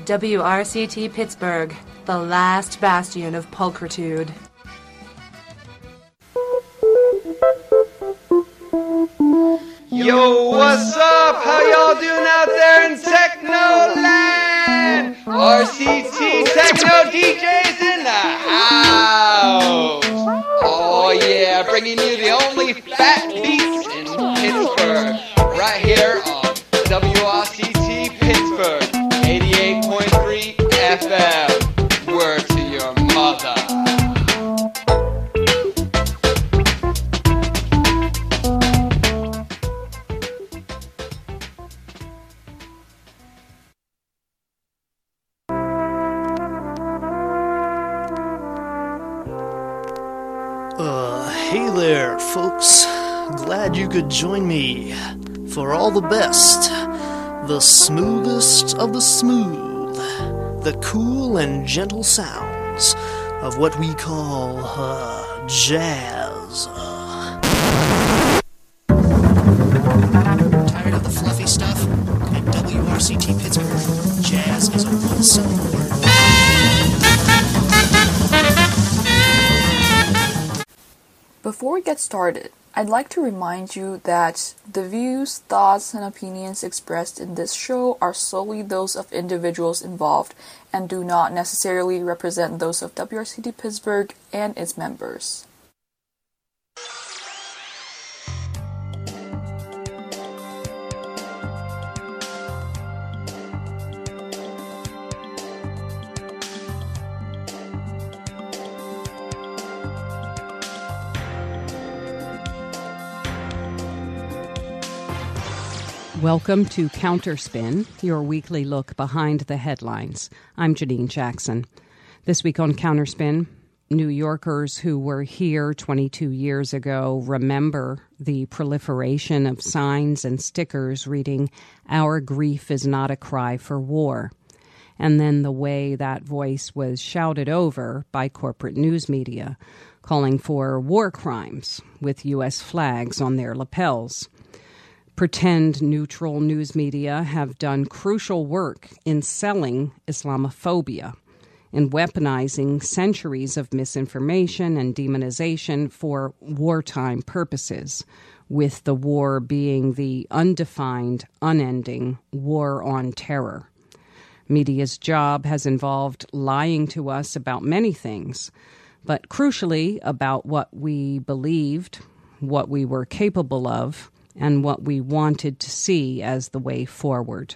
WRCT Pittsburgh, the last bastion of pulchritude. Yo, what's up? How y'all doing out there in Technoland? RCT Techno DJs in the house. Oh yeah, bringing you the only fat beats in Pittsburgh. Right here on WRCT Pittsburgh, 88.3 FM. Word to your mother. Hey there, folks. Glad you could join me for all the best, the smoothest of the smooth, the cool and gentle sounds of what we call jazz. Tired of the fluffy stuff? At WRCT Pittsburgh, jazz is a one-syllable word. Before we get started, I'd like to remind you that the views, thoughts, and opinions expressed in this show are solely those of individuals involved and do not necessarily represent those of WRCT Pittsburgh and its members. Welcome to Counterspin, your weekly look behind the headlines. I'm Janine Jackson. This week on Counterspin, New Yorkers who were here 22 years ago remember the proliferation of signs and stickers reading, "Our grief is not a cry for war," and then the way that voice was shouted over by corporate news media, calling for war crimes with U.S. flags on their lapels. Pretend neutral news media have done crucial work in selling Islamophobia, in weaponizing centuries of misinformation and demonization for wartime purposes, with the war being the undefined, unending war on terror. Media's job has involved lying to us about many things, but crucially about what we believed, what we were capable of, and what we wanted to see as the way forward.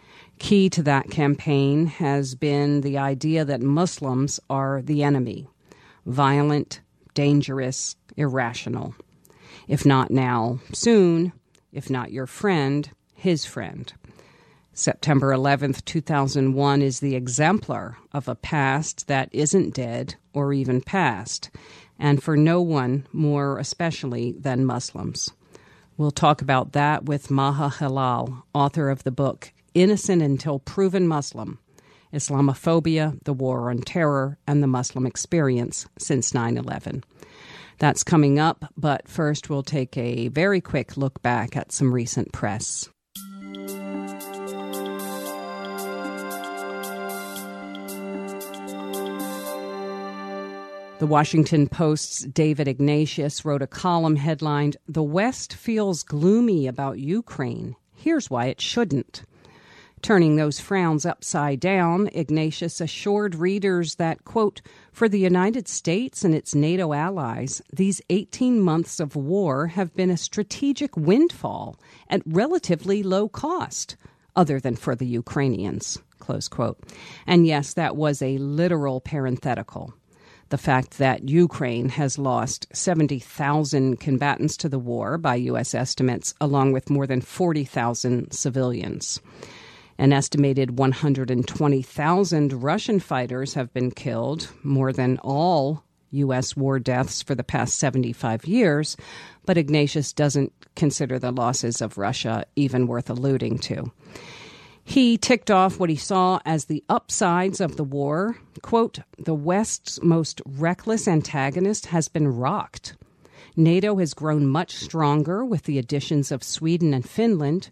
Key to that campaign has been the idea that Muslims are the enemy, violent, dangerous, irrational. If not now, soon. If not your friend, his friend. September 11th, 2001 is the exemplar of a past that isn't dead or even past, and for no one more especially than Muslims. We'll talk about that with Maha Hilal, author of the book Innocent Until Proven Muslim, Islamophobia, the War on Terror, and the Muslim Experience Since 9/11. That's coming up, but first we'll take a very quick look back at some recent press. The Washington Post's David Ignatius wrote a column headlined, "The West Feels Gloomy About Ukraine. Here's Why It Shouldn't." Turning those frowns upside down, Ignatius assured readers that, quote, "For the United States and its NATO allies, these 18 months of war have been a strategic windfall at relatively low cost, other than for the Ukrainians," close quote. And yes, that was a literal parenthetical. The fact that Ukraine has lost 70,000 combatants to the war by U.S. estimates, along with more than 40,000 civilians. An estimated 120,000 Russian fighters have been killed, more than all U.S. war deaths for the past 75 years, but Ignatius doesn't consider the losses of Russia even worth alluding to. He ticked off what he saw as the upsides of the war. Quote, "The West's most reckless antagonist has been rocked. NATO has grown much stronger with the additions of Sweden and Finland.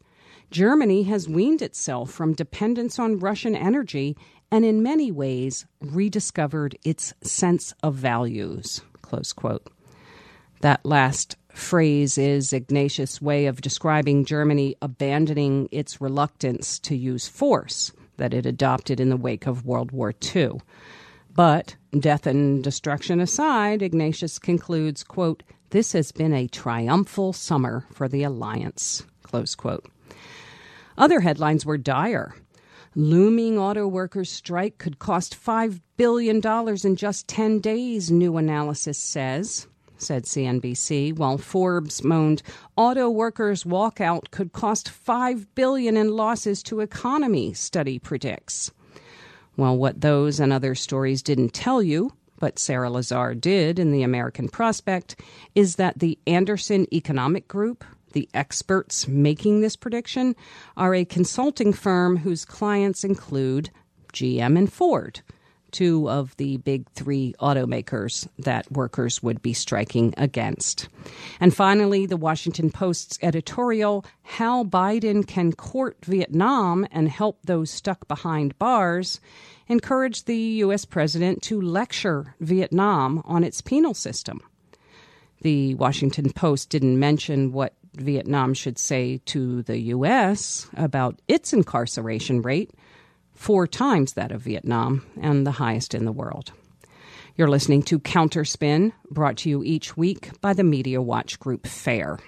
Germany has weaned itself from dependence on Russian energy and in many ways rediscovered its sense of values, close quote. That last phrase is Ignatius' way of describing Germany abandoning its reluctance to use force that it adopted in the wake of World War II. But, death and destruction aside, Ignatius concludes, quote, "This has been a triumphal summer for the alliance," close quote. Other headlines were dire. Looming auto workers' strike could cost $5 billion in just 10 days, new analysis says, said CNBC, while Forbes moaned auto workers' walkout could cost $5 billion in losses to economy, study predicts. Well, what those and other stories didn't tell you, but Sarah Lazar did in the American Prospect, is that the Anderson Economic Group, the experts making this prediction, are a consulting firm whose clients include GM and Ford, two of the big three automakers that workers would be striking against. And finally, the Washington Post's editorial, "How Biden Can Court Vietnam and Help Those Stuck Behind Bars," encouraged the U.S. president to lecture Vietnam on its penal system. The Washington Post didn't mention what Vietnam should say to the U.S. about its incarceration rate, 4 times that of Vietnam and the highest in the world. You're listening to Counterspin, brought to you each week by the Media Watch Group FAIR.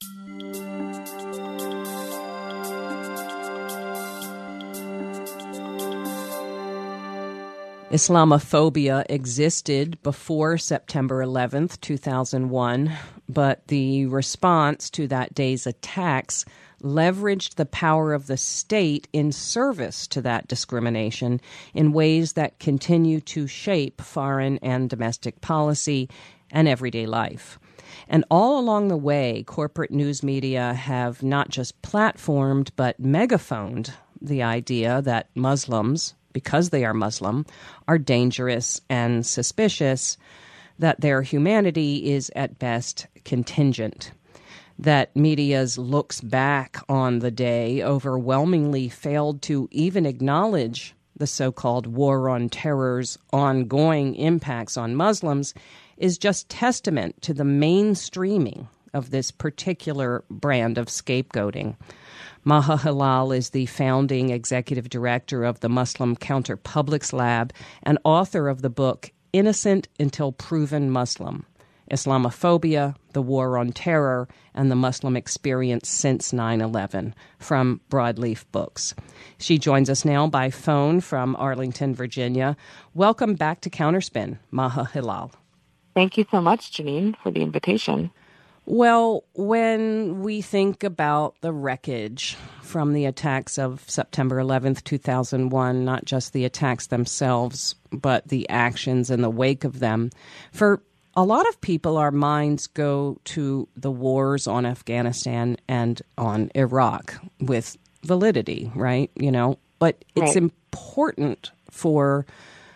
Islamophobia existed before September 11th, 2001, but the response to that day's attacks leveraged the power of the state in service to that discrimination in ways that continue to shape foreign and domestic policy and everyday life. And all along the way, corporate news media have not just platformed but megaphoned the idea that Muslims, because they are Muslim, are dangerous and suspicious, that their humanity is at best contingent, that media's looks back on the day overwhelmingly failed to even acknowledge the so-called war on terror's ongoing impacts on Muslims is just testament to the mainstreaming of this particular brand of scapegoating. Maha Hilal is the founding executive director of the Muslim Counterpublics Lab and author of the book Innocent Until Proven Muslim: Islamophobia, the War on Terror, and the Muslim Experience Since 9/11 from Broadleaf Books. She joins us now by phone from Arlington, Virginia. Welcome back to Counterspin, Maha Hilal. Thank you so much, Janine, for the invitation. Well, when we think about the wreckage from the attacks of September 11th, 2001, not just the attacks themselves, but the actions in the wake of them, for a lot of people, our minds go to the wars on Afghanistan and on Iraq with validity, right? But it's important for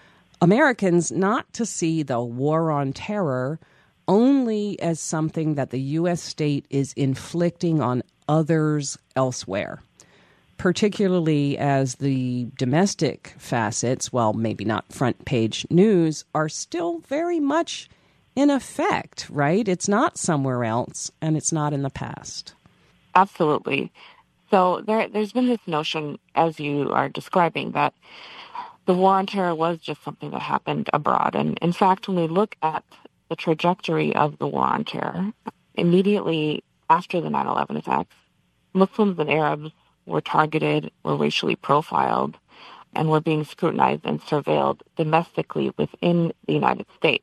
Americans not to see the war on terror only as something that the U.S. state is inflicting on others elsewhere, particularly as the domestic facets, while maybe not front page news, are still very much in effect, right? It's not somewhere else, and it's not in the past. Absolutely. So there's been this notion, as you are describing, that the war on terror was just something that happened abroad. And in fact, when we look at the trajectory of the war on terror, immediately after the 9/11 attacks, Muslims and Arabs were targeted, were racially profiled, and were being scrutinized and surveilled domestically within the United States.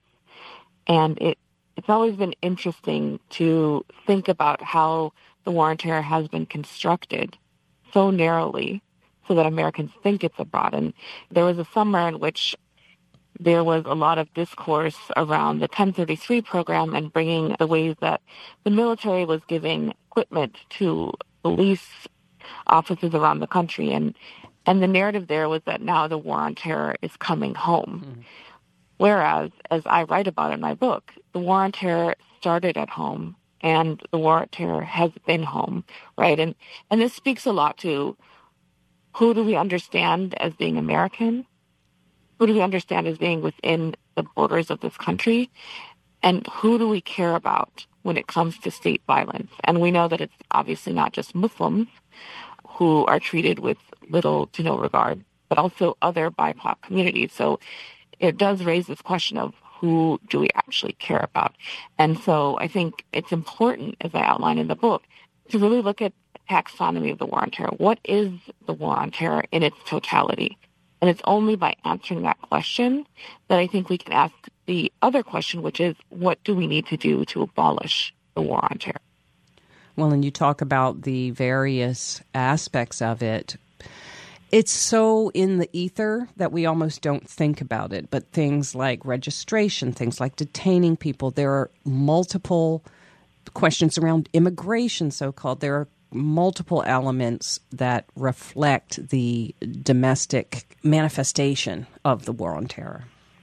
And it's always been interesting to think about how the war on terror has been constructed so narrowly so that Americans think it's abroad. And there was a summer in which there was a lot of discourse around the 1033 program and bringing the ways that the military was giving equipment to police officers around the country. And the narrative there was that now the war on terror is coming home. Mm-hmm. Whereas, as I write about in my book, the war on terror started at home and the war on terror has been home, right? And this speaks a lot to who do we understand as being American? Who do we understand as being within the borders of this country? And who do we care about when it comes to state violence? And we know that it's obviously not just Muslims who are treated with little to no regard, but also other BIPOC communities. So it does raise this question of who do we actually care about? And so I think it's important, as I outline in the book, to really look at taxonomy of the war on terror. What is the war on terror in its totality? And it's only by answering that question that I think we can ask the other question, which is, what do we need to do to abolish the war on terror? Well, and you talk about the various aspects of it. It's so in the ether that we almost don't think about it. But things like registration, things like detaining people, there are multiple questions around immigration, so-called. There are multiple elements that reflect the domestic manifestation of the war on terror.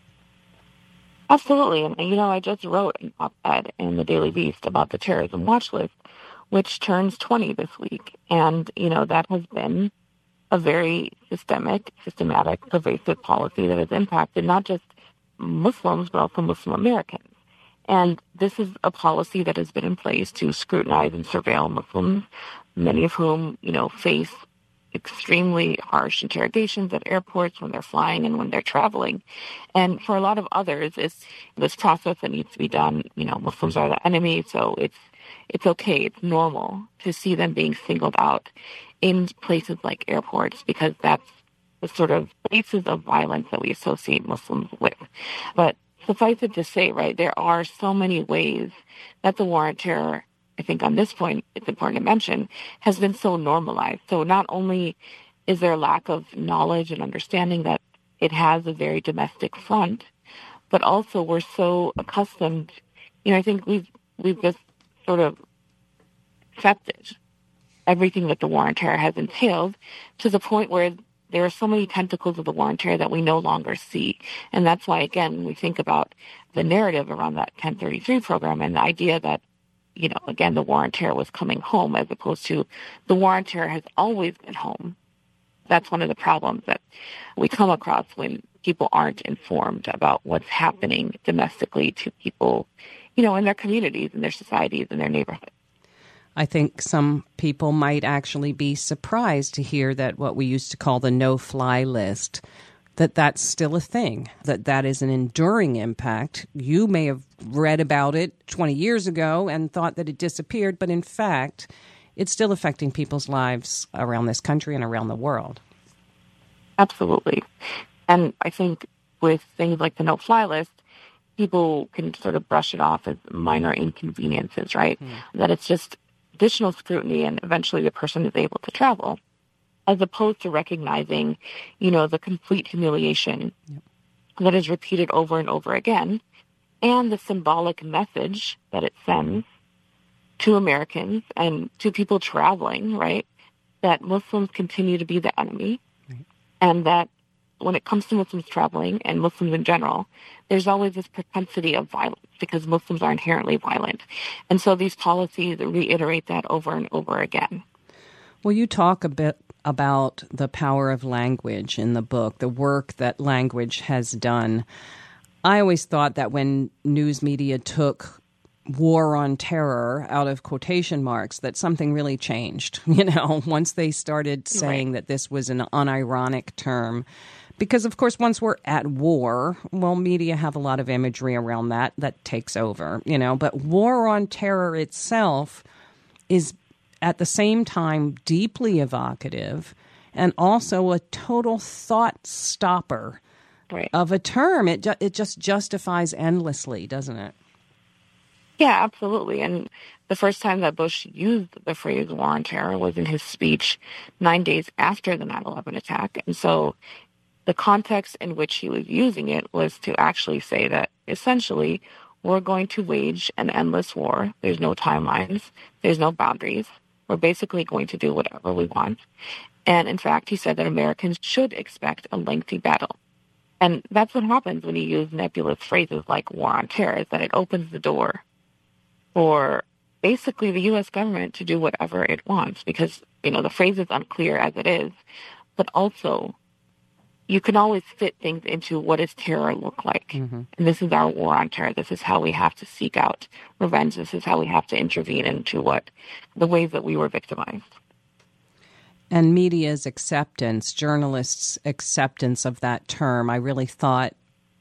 Absolutely. And, I just wrote an op-ed in the Daily Beast about the terrorism watch list, which turns 20 this week. And, that has been a very systematic, pervasive policy that has impacted not just Muslims, but also Muslim Americans. And this is a policy that has been in place to scrutinize and surveil Muslims, many of whom, face extremely harsh interrogations at airports when they're flying and when they're traveling. And for a lot of others, it's this process that needs to be done. Muslims are the enemy, so it's okay, it's normal to see them being singled out in places like airports, because that's the sort of places of violence that we associate Muslims with. But suffice it to say, right, there are so many ways that the war on terror, I think on this point, it's important to mention, has been so normalized. So not only is there a lack of knowledge and understanding that it has a very domestic front, but also we're so accustomed, I think we've just sort of accepted everything that the war on terror has entailed, to the point where there are so many tentacles of the war on terror that we no longer see. And that's why, again, when we think about the narrative around that 1033 program and the idea that, again, the war on terror was coming home, as opposed to the war on terror has always been home. That's one of the problems that we come across when people aren't informed about what's happening domestically to people, in their communities, in their societies, in their neighborhoods. I think some people might actually be surprised to hear that what we used to call the no-fly list, that's still a thing, that is an enduring impact. You may have read about it 20 years ago and thought that it disappeared, but in fact, it's still affecting people's lives around this country and around the world. Absolutely. And I think with things like the no-fly list, people can sort of brush it off as minor inconveniences, right? That it's just additional scrutiny and eventually the person is able to travel, as opposed to recognizing, the complete humiliation that is repeated over and over again, and the symbolic message that it sends to Americans and to people traveling, right, that Muslims continue to be the enemy, and that when it comes to Muslims traveling and Muslims in general, there's always this propensity of violence because Muslims are inherently violent. And so these policies reiterate that over and over again. Well, you talk a bit about the power of language in the book, the work that language has done. I always thought that when news media took war on terror out of quotation marks, that something really changed, once they started saying that this was an unironic term. Because, of course, once we're at war, media have a lot of imagery around that takes over, But war on terror itself is at the same time deeply evocative and also a total thought stopper of a term. It just justifies endlessly, doesn't it? Yeah, absolutely. And the first time that Bush used the phrase war on terror was in his speech 9 days after the 9/11 attack. And so the context in which he was using it was to actually say that essentially we're going to wage an endless war. There's no timelines. There's no boundaries. We're basically going to do whatever we want. And in fact, he said that Americans should expect a lengthy battle. And that's what happens when you use nebulous phrases like war on terror, is that it opens the door for basically the U.S. government to do whatever it wants because, the phrase is unclear as it is, but also you can always fit things into what does terror look like. Mm-hmm. And this is our war on terror. This is how we have to seek out revenge. This is how we have to intervene into the ways that we were victimized. And media's acceptance, journalists' acceptance of that term, I really thought,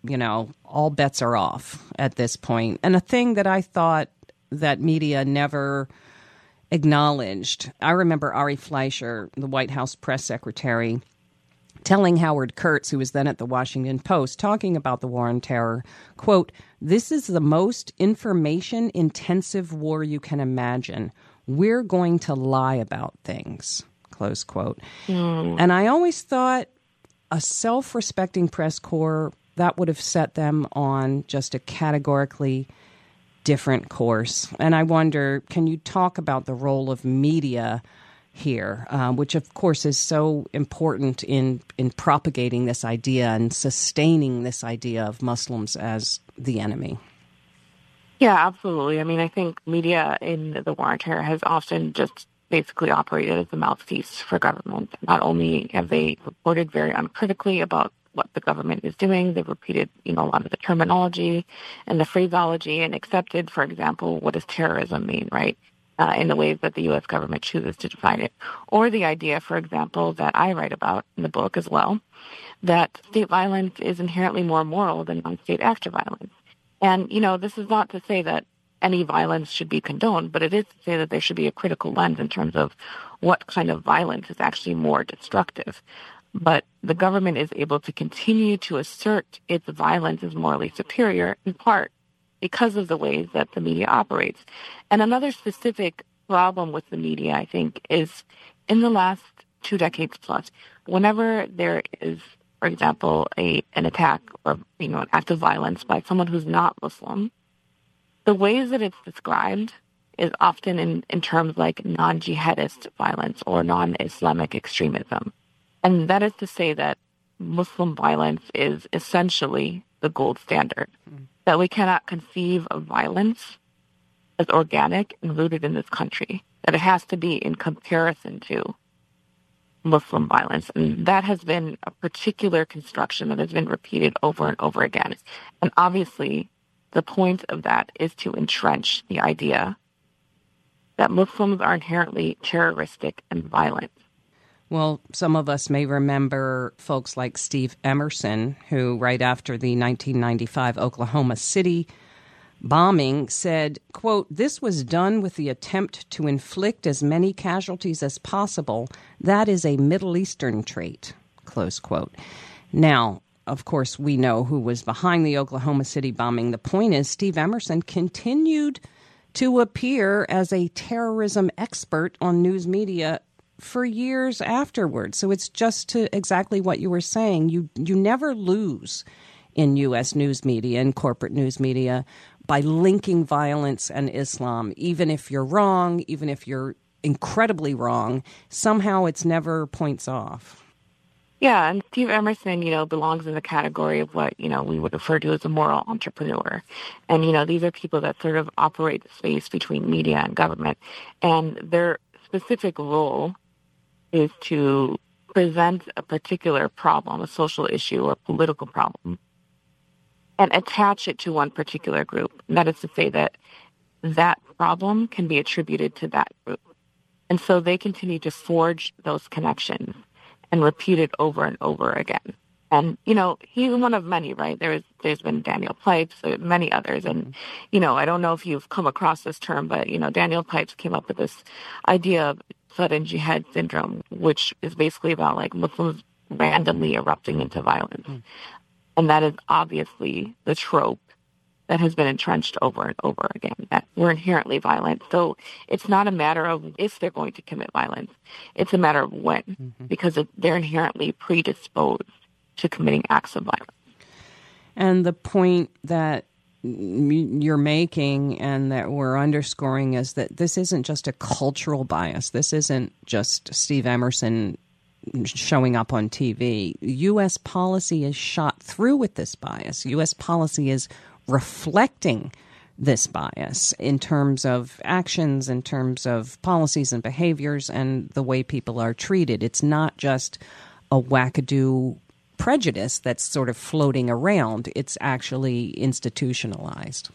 all bets are off at this point. And a thing that I thought that media never acknowledged, I remember Ari Fleischer, the White House press secretary, telling Howard Kurtz, who was then at the Washington Post, talking about the war on terror, quote, "This is the most information-intensive war you can imagine. We're going to lie about things," close quote. And I always thought a self-respecting press corps, that would have set them on just a categorically different course. And I wonder, can you talk about the role of media here, which of course is so important in propagating this idea and sustaining this idea of Muslims as the enemy? Yeah, absolutely. I mean, I think media in the war on terror has often just basically operated as a mouthpiece for government. Not only have they reported very uncritically about what the government is doing, they've repeated, a lot of the terminology and the phraseology and accepted, for example, what does terrorism mean, right? In the ways that the U.S. government chooses to define it. Or the idea, for example, that I write about in the book as well, that state violence is inherently more moral than non-state actor violence. And, this is not to say that any violence should be condoned, but it is to say that there should be a critical lens in terms of what kind of violence is actually more destructive. But the government is able to continue to assert its violence is morally superior, in part because of the ways that the media operates. And another specific problem with the media, I think, is in the last 2 decades plus, whenever there is, for example, an attack or, an act of violence by someone who's not Muslim, the ways that it's described is often in terms like non-jihadist violence or non-Islamic extremism. And that is to say that Muslim violence is essentially the gold standard, that we cannot conceive of violence as organic and rooted in this country, that it has to be in comparison to Muslim violence. And that has been a particular construction that has been repeated over and over again. And obviously, the point of that is to entrench the idea that Muslims are inherently terroristic and violent. Well, some of us may remember folks like Steve Emerson, who right after the 1995 Oklahoma City bombing said, quote, "This was done with the attempt to inflict as many casualties as possible. That is a Middle Eastern trait," close quote. Now, of course, we know who was behind the Oklahoma City bombing. The point is, Steve Emerson continued to appear as a terrorism expert on news media for years afterwards. So it's just to exactly what you were saying. You never lose in U.S. news media and corporate news media by linking violence and Islam. Even if you're wrong, even if you're incredibly wrong, somehow it's never points off. Yeah, and Steve Emerson, belongs in the category of what, we would refer to as a moral entrepreneur. And, these are people that sort of operate the space between media and government. And their specific role is to present a particular problem, a social issue or political problem, and attach it to one particular group. And that is to say that that problem can be attributed to that group. And so they continue to forge those connections and repeat it over and over again. And, he's one of many, right? There's been Daniel Pipes, many others. And, I don't know if you've come across this term, but, Daniel Pipes came up with this idea of sudden jihad syndrome, which is basically about like Muslims randomly erupting into violence. And that is obviously the trope that has been entrenched over and over again, that we're inherently violent. So it's not a matter of if they're going to commit violence. It's a matter of when, because they're inherently predisposed to committing acts of violence. And the point that you're making and that we're underscoring is that this isn't just a cultural bias. This isn't just Steve Emerson showing up on TV. U.S. policy is shot through with this bias. U.S. policy is reflecting this bias in terms of actions, in terms of policies and behaviors, and the way people are treated. It's not just a wackadoo prejudice that's sort of floating around. It's actually institutionalized.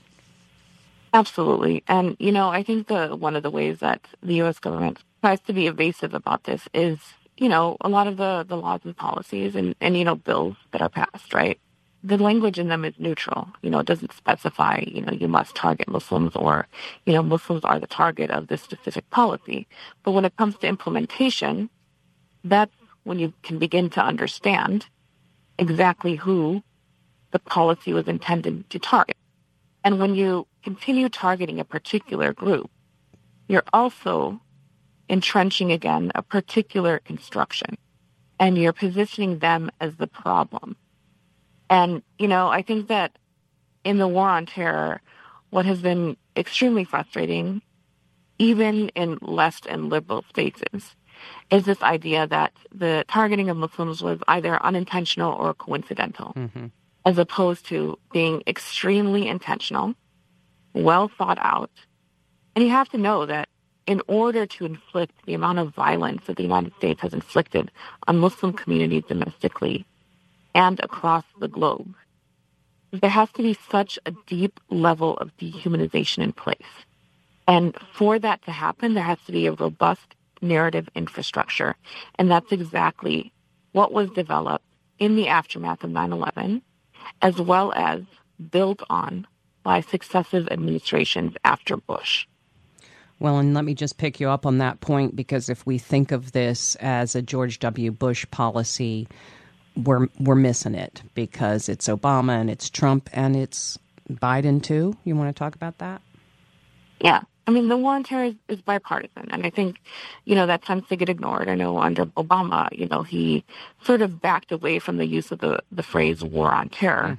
Absolutely. And, I think one of the ways that the U.S. government tries to be evasive about this is, a lot of the laws and policies and bills that are passed, right? The language in them is neutral. It doesn't specify, you must target Muslims or, Muslims are the target of this specific policy. But when it comes to implementation, that's when you can begin to understand exactly who the policy was intended to target. And when you continue targeting a particular group, you're also entrenching again a particular construction, and you're positioning them as the problem. And, I think that in the war on terror, what has been extremely frustrating, even in left and liberal spaces, is this idea that the targeting of Muslims was either unintentional or coincidental, as opposed to being extremely intentional, well thought out. And you have to know that in order to inflict the amount of violence that the United States has inflicted on Muslim communities domestically and across the globe, there has to be such a deep level of dehumanization in place. And for that to happen, there has to be a robust narrative infrastructure. And that's exactly what was developed in the aftermath of 9/11, as well as built on by successive administrations after Bush. Well, and let me just pick you up on that point, because if we think of this as a George W. Bush policy, we're missing it, because it's Obama and it's Trump and it's Biden too. You want to talk about that? Yeah. I mean, the war on terror is bipartisan, and I think, that tends to get ignored. I know under Obama, he sort of backed away from the use of the phrase war on terror,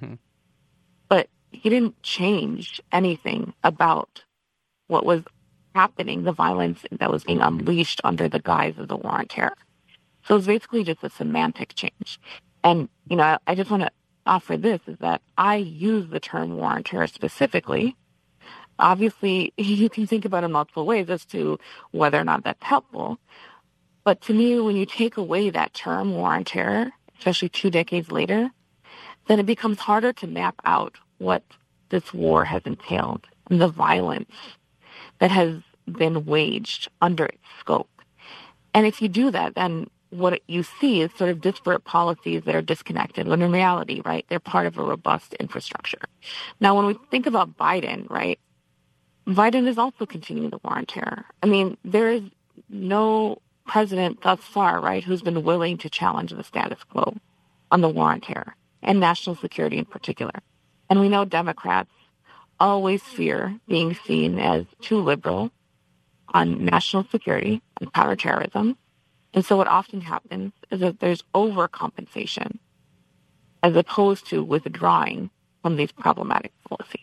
but he didn't change anything about what was happening, the violence that was being unleashed under the guise of the war on terror. So it's basically just a semantic change. And, I just want to offer this, is that I use the term war on terror specifically. Obviously, you can think about it in multiple ways as to whether or not that's helpful. But to me, when you take away that term, war on terror, especially 2 decades later, then it becomes harder to map out what this war has entailed and the violence that has been waged under its scope. And if you do that, then what you see is sort of disparate policies that are disconnected, when in reality, right, they're part of a robust infrastructure. Now, when we think about Biden, right, Biden is also continuing the war on terror. I mean, there is no president thus far, right, who's been willing to challenge the status quo on the war on terror and national security in particular. And we know Democrats always fear being seen as too liberal on national security and counterterrorism. And so what often happens is that there's overcompensation as opposed to withdrawing from these problematic policies.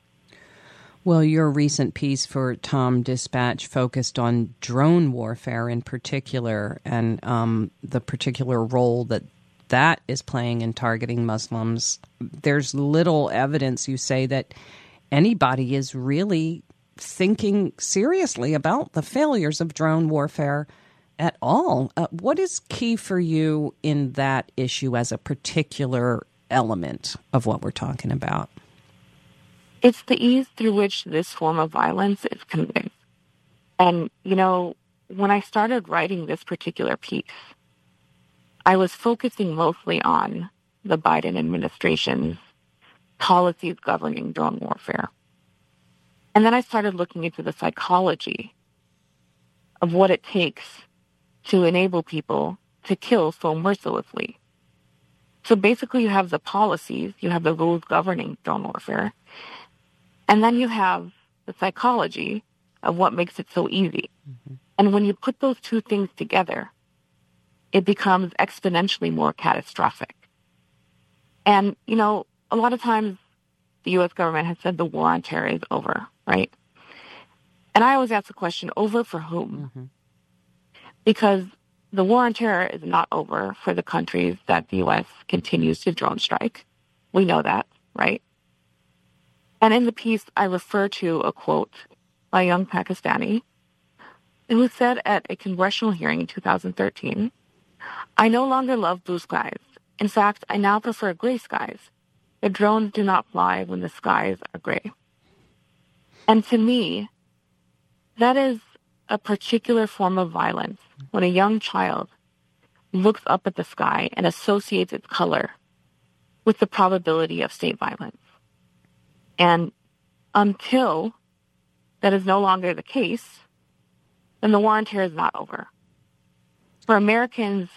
Well, your recent piece for Tom Dispatch focused on drone warfare in particular, and the particular role that is playing in targeting Muslims. There's little evidence, you say, that anybody is really thinking seriously about the failures of drone warfare at all. What is key for you in that issue as a particular element of what we're talking about? It's the ease through which this form of violence is committed. And, when I started writing this particular piece, I was focusing mostly on the Biden administration's policies governing drone warfare. And then I started looking into the psychology of what it takes to enable people to kill so mercilessly. So basically you have the policies, you have the rules governing drone warfare, and then you have the psychology of what makes it so easy. And when you put those two things together, it becomes exponentially more catastrophic. And, a lot of times the U.S. government has said the war on terror is over, right? And I always ask the question, over for whom? Because the war on terror is not over for the countries that the U.S. continues to drone strike. We know that, right? And in the piece, I refer to a quote by a young Pakistani. It was said at a congressional hearing in 2013, "I no longer love blue skies. In fact, I now prefer gray skies. The drones do not fly when the skies are gray." And to me, that is a particular form of violence when a young child looks up at the sky and associates its color with the probability of state violence. And until that is no longer the case, then the war on terror is not over. For Americans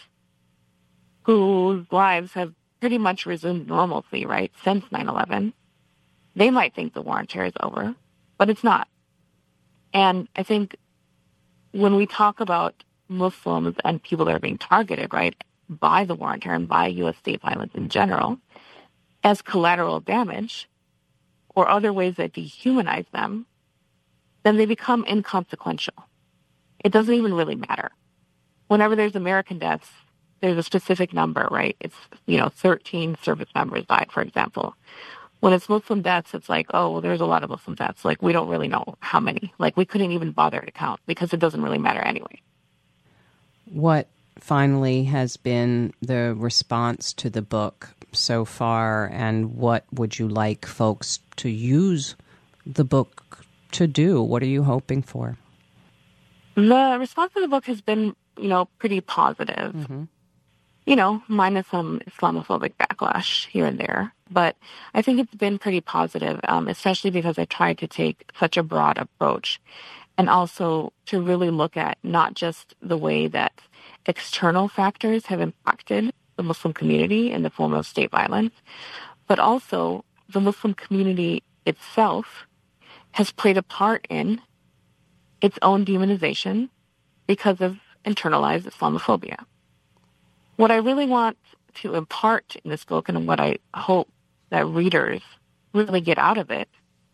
whose lives have pretty much resumed normalcy, right, since 9/11, they might think the war on terror is over, but it's not. And I think when we talk about Muslims and people that are being targeted, right, by the war on terror and by U.S. state violence in general, as collateral damage or other ways that dehumanize them, then they become inconsequential. It doesn't even really matter. Whenever there's American deaths, there's a specific number, right? It's, 13 service members died, for example. When it's Muslim deaths, it's like, oh, well, there's a lot of Muslim deaths. Like, we don't really know how many. Like, we couldn't even bother to count because it doesn't really matter anyway. What finally has been the response to the book so far, and what would you like folks to use the book to do? What are you hoping for? The response to the book has been, pretty positive. Mm-hmm. Minus some Islamophobic backlash here and there. But I think it's been pretty positive, especially because I tried to take such a broad approach and also to really look at not just the way that external factors have impacted the Muslim community in the form of state violence, but also the Muslim community itself has played a part in its own demonization because of internalized Islamophobia. What I really want to impart in this book, and what I hope that readers really get out of it,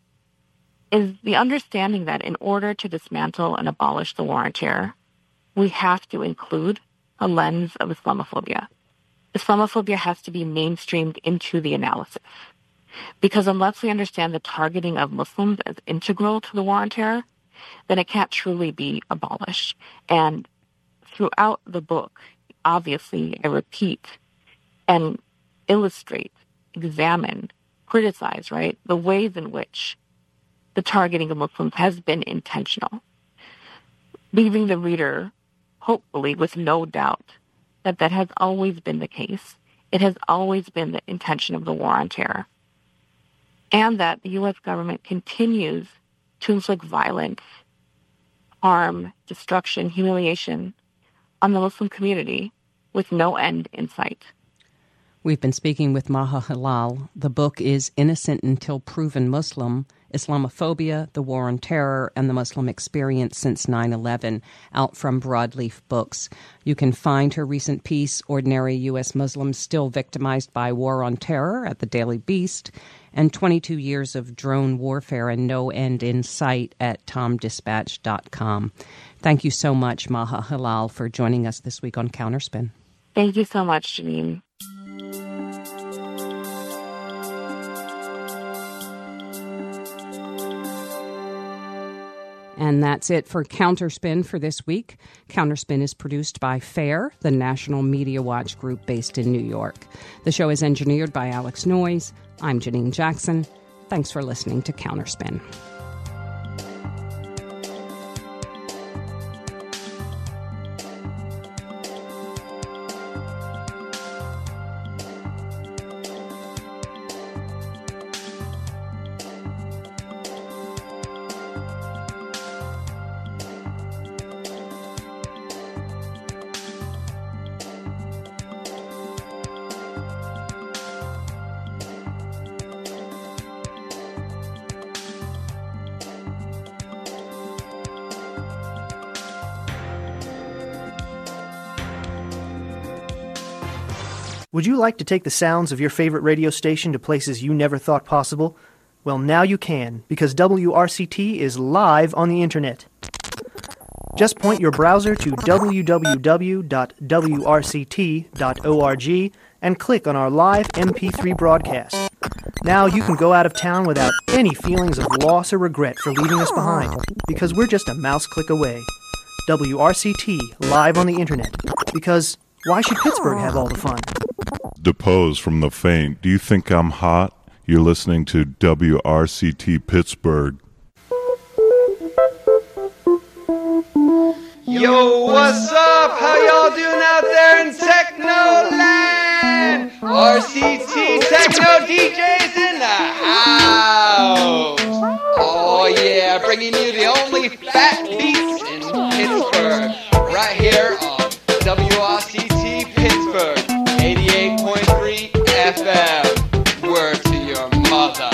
is the understanding that in order to dismantle and abolish the war on terror, we have to include a lens of Islamophobia. Islamophobia has to be mainstreamed into the analysis. Because unless we understand the targeting of Muslims as integral to the war on terror, then it can't truly be abolished. And throughout the book, obviously, I repeat and illustrate, examine, criticize, right, the ways in which the targeting of Muslims has been intentional, leaving the reader, hopefully, with no doubt that that has always been the case. It has always been the intention of the war on terror. And that the U.S. government continues to inflict violence, harm, destruction, humiliation on the Muslim community with no end in sight. We've been speaking with Maha Hilal. The book is Innocent Until Proven Muslim, Islamophobia, the War on Terror, and the Muslim Experience Since 9/11, out from Broadleaf Books. You can find her recent piece, Ordinary U.S. Muslims Still Victimized by War on Terror, at the Daily Beast, and 22 Years of Drone Warfare and No End in Sight at TomDispatch.com. Thank you so much, Maha Hilal, for joining us this week on Counterspin. Thank you so much, Janine. And that's it for Counterspin for this week. Counterspin is produced by FAIR, the National Media Watch group based in New York. The show is engineered by Alex Noyes. I'm Janine Jackson. Thanks for listening to Counterspin. Would you like to take the sounds of your favorite radio station to places you never thought possible? Well, now you can, because WRCT is live on the internet. Just point your browser to www.wrct.org and click on our live MP3 broadcast. Now you can go out of town without any feelings of loss or regret for leaving us behind, because we're just a mouse click away. WRCT, live on the internet. Because why should Pittsburgh have all the fun? Depose from the faint. Do you think I'm hot? You're listening to WRCT Pittsburgh. Yo, what's up? How y'all doing out there in Technoland? RCT Techno DJs in the house. Oh yeah, bringing you the only fat beats in Pittsburgh. Right here on WRCT Pittsburgh, 88.3 FM. Word to your mother.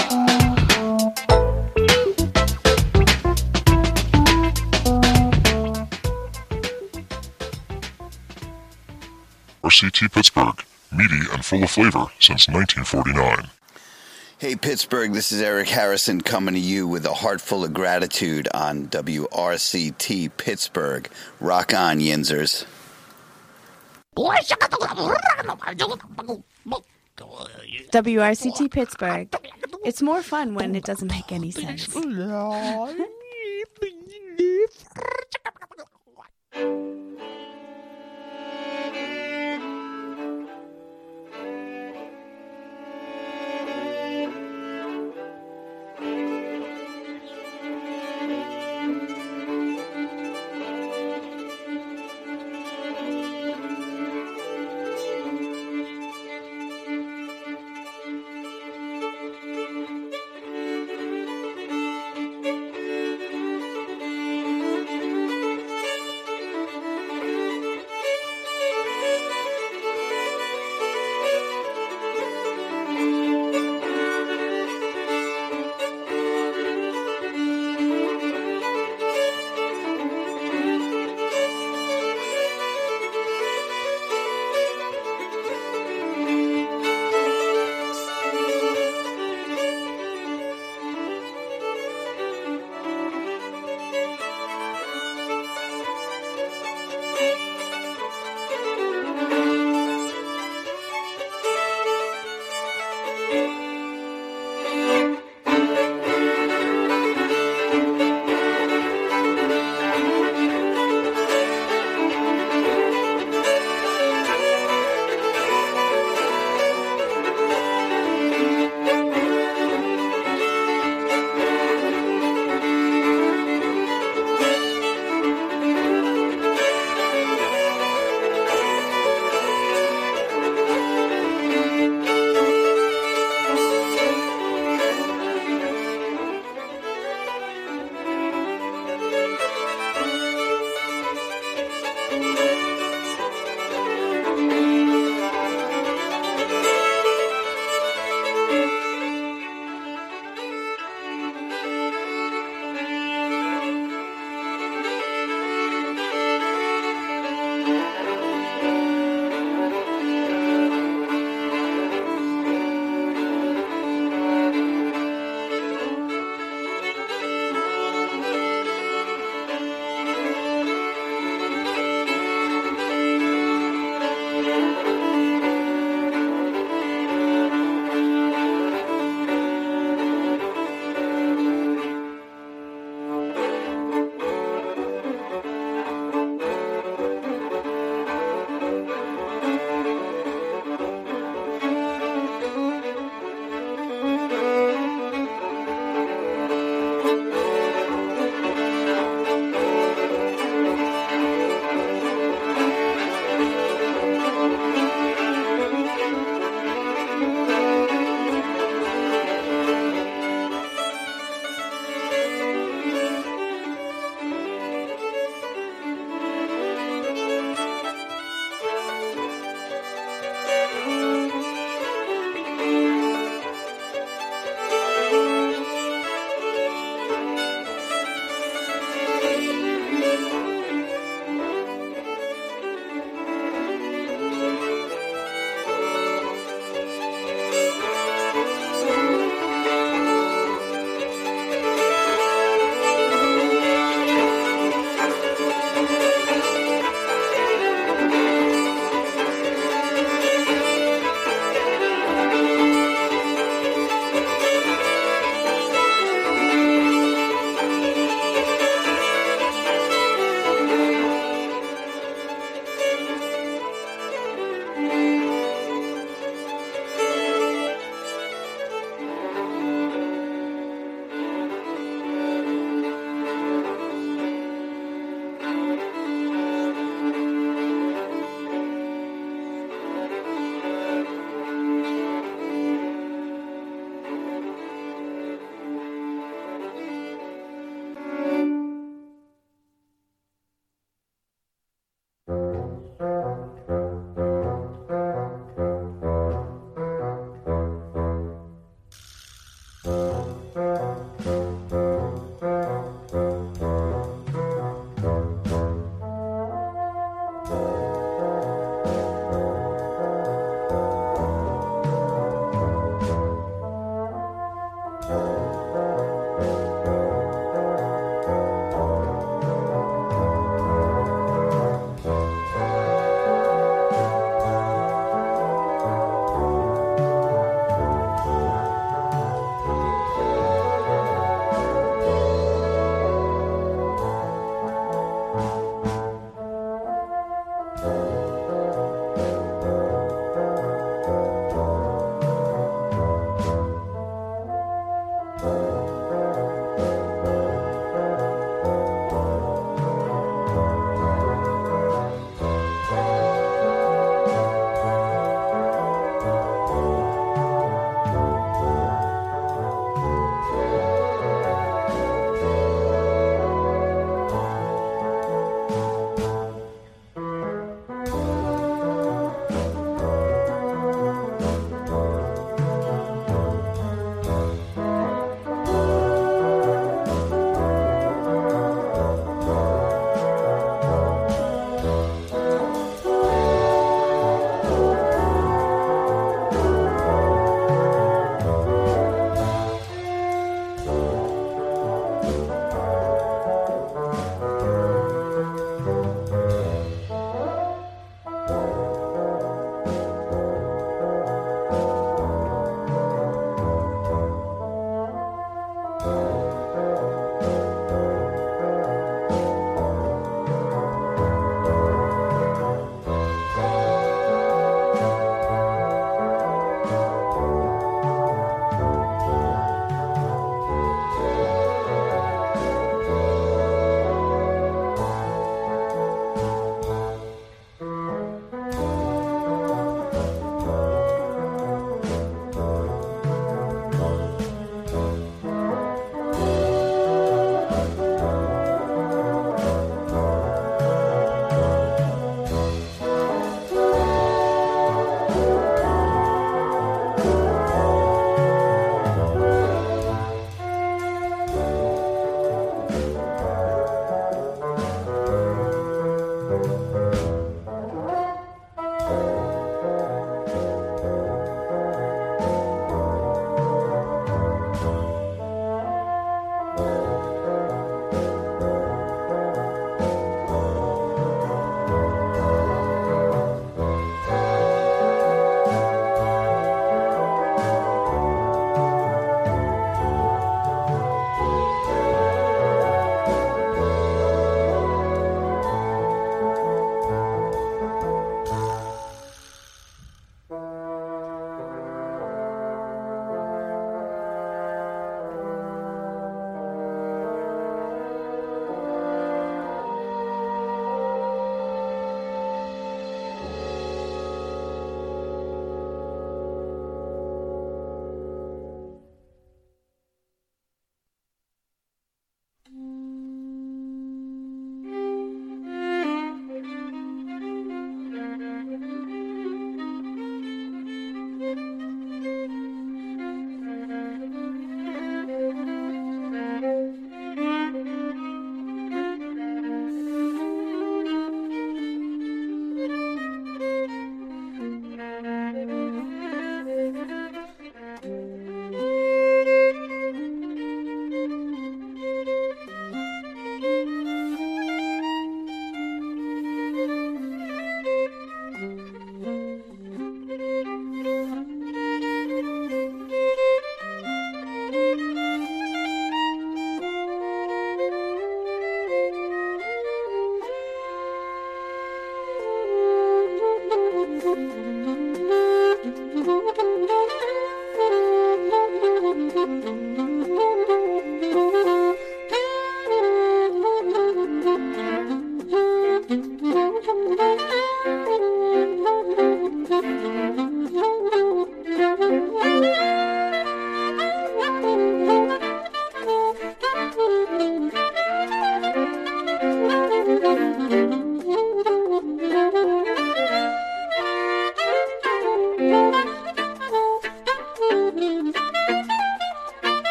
RCT Pittsburgh, meaty and full of flavor since 1949. Hey Pittsburgh, this is Eric Harrison coming to you with a heart full of gratitude on WRCT Pittsburgh. Rock on, Yinzers. WRCT Pittsburgh. It's more fun when it doesn't make any sense.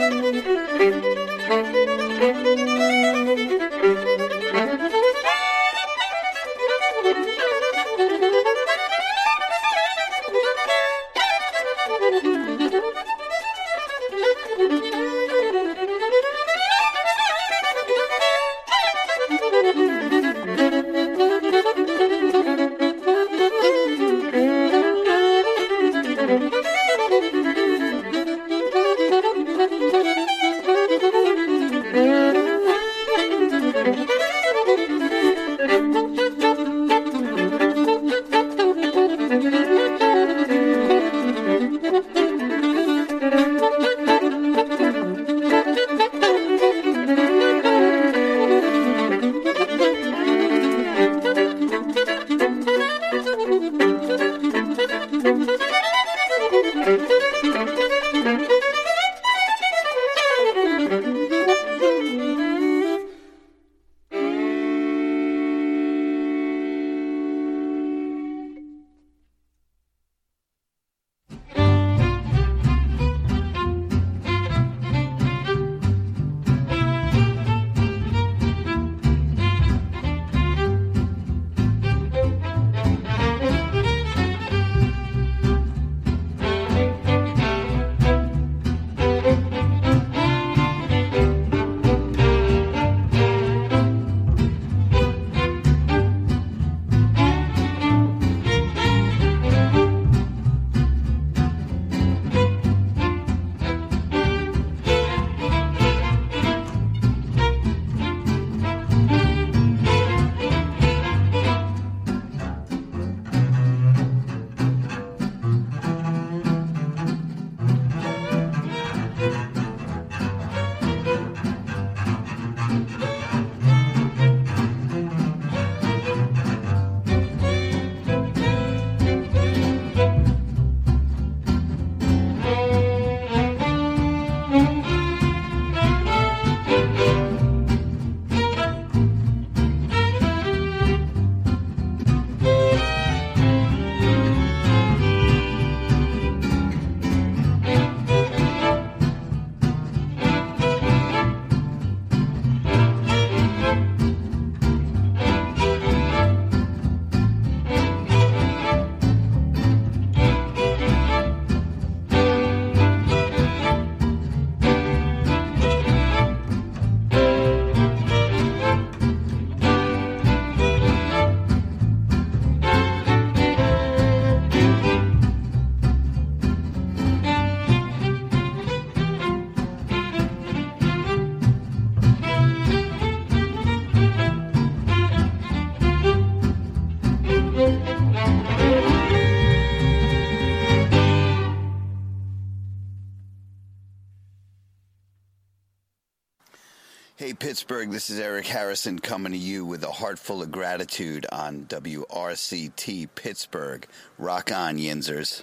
Hey, Pittsburgh, this is Eric Harrison coming to you with a heart full of gratitude on WRCT Pittsburgh. Rock on, Yinzers.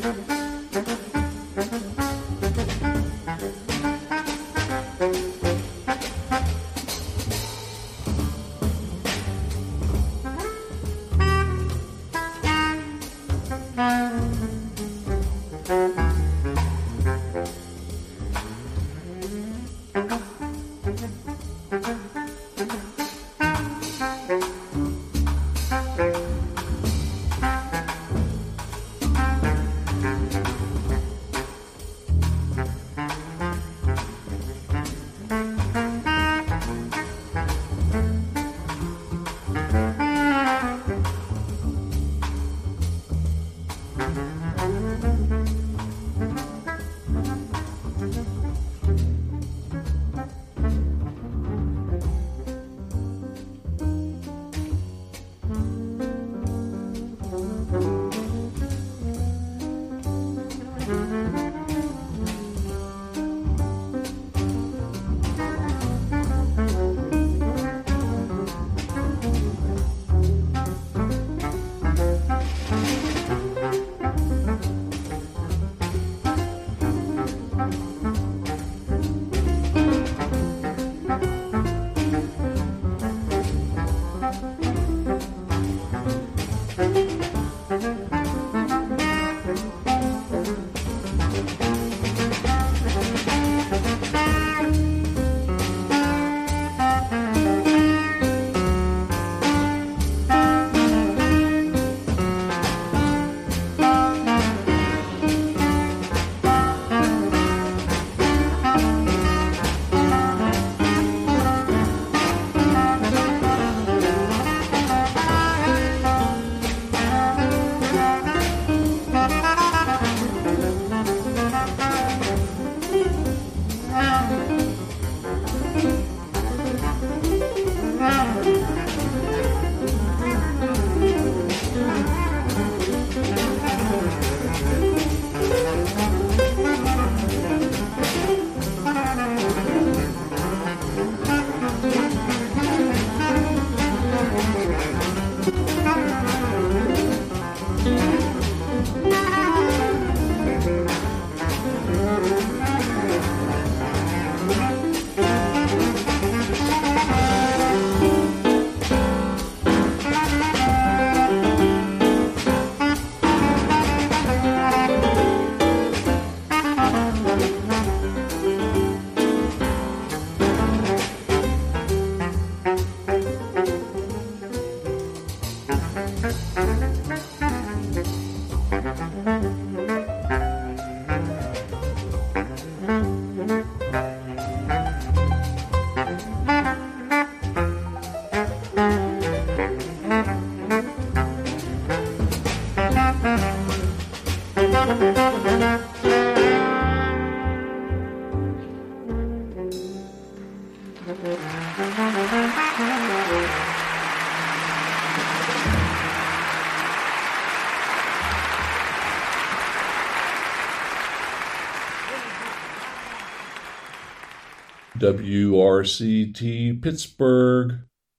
WRCT Pittsburgh.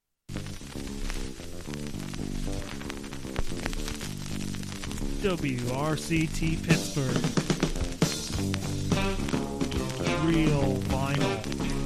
WRCT Pittsburgh. Real vinyl.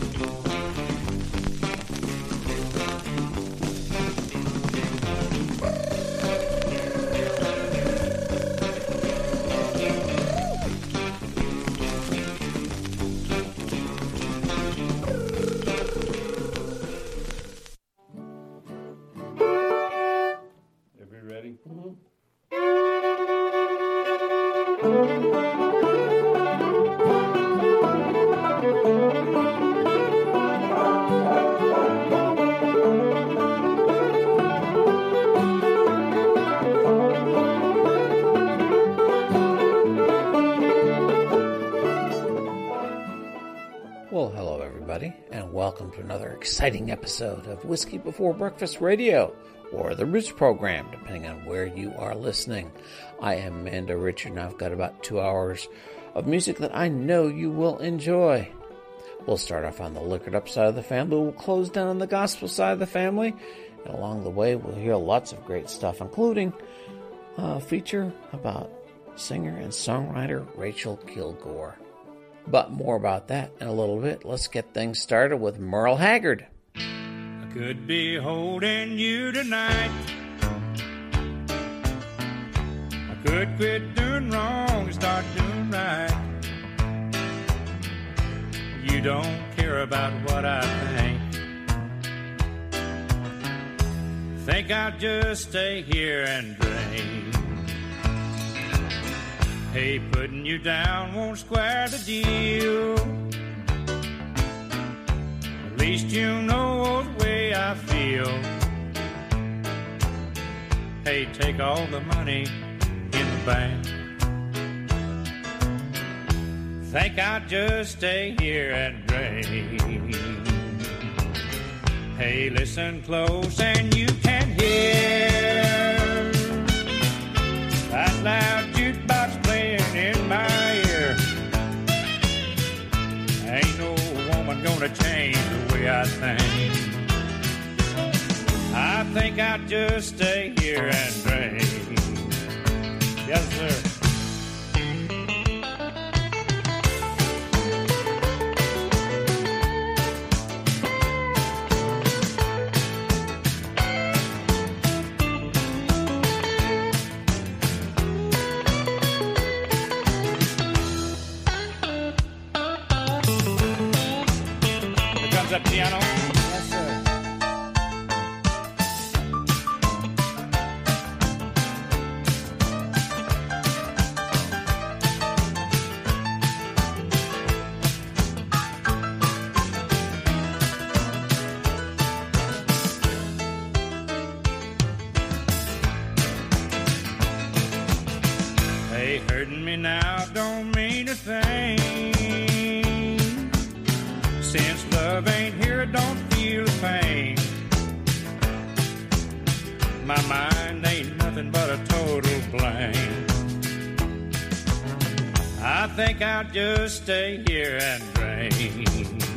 Well, hello everybody, and welcome to another exciting episode of Whiskey Before Breakfast Radio, or the Roots Program, depending on where you are listening. I am Amanda Richard, and I've got about 2 hours of music that I know you will enjoy. We'll start off on the liquored up side of the family, we'll close down on the gospel side of the family, and along the way we'll hear lots of great stuff, including a feature about singer and songwriter Rachel Kilgore. But more about that in a little bit. Let's get things started with Merle Haggard. I could be holding you tonight. I could quit doing wrong and start doing right. You don't care about what I think I'll just stay here and drink. Hey, putting you down won't square the deal. At least you know the way I feel. Hey, take all the money in the bank. Think I'll just stay here and drink. Hey, listen close and you can hear that loud jukebox playing in my ear. Ain't no woman gonna change the way I think. I think I'll just stay here and drink. Yes, sir. That piano. Yes, sir. Hey, hurting me now don't mean a thing. Since love ain't here, I don't feel the pain. My mind ain't nothing but a total blank. I think I'll just stay here and drink.